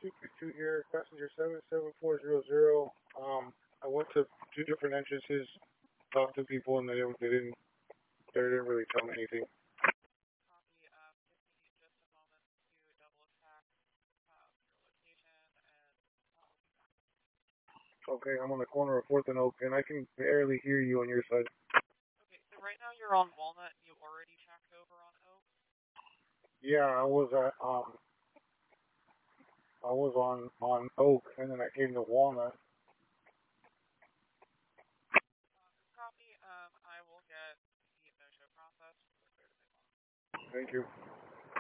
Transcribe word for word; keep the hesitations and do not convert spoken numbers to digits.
two three two here, passenger seven seven four zero zero. Um, I went to two different entrances, talked to people, and they, didn't- they didn't, they didn't really tell me anything. Copy. Um, give me just a moment to double check um, your location, and I'll be back. Okay, I'm on the corner of Fourth and Oak, and I can barely hear you on your side. Okay, so right now you're on Walnut, and you already checked over on Oak. Yeah, I was at um, I was on on Oak, and then I came to Walnut. Copy. Um, I will get the no-show process. We're clear to move on. Thank you.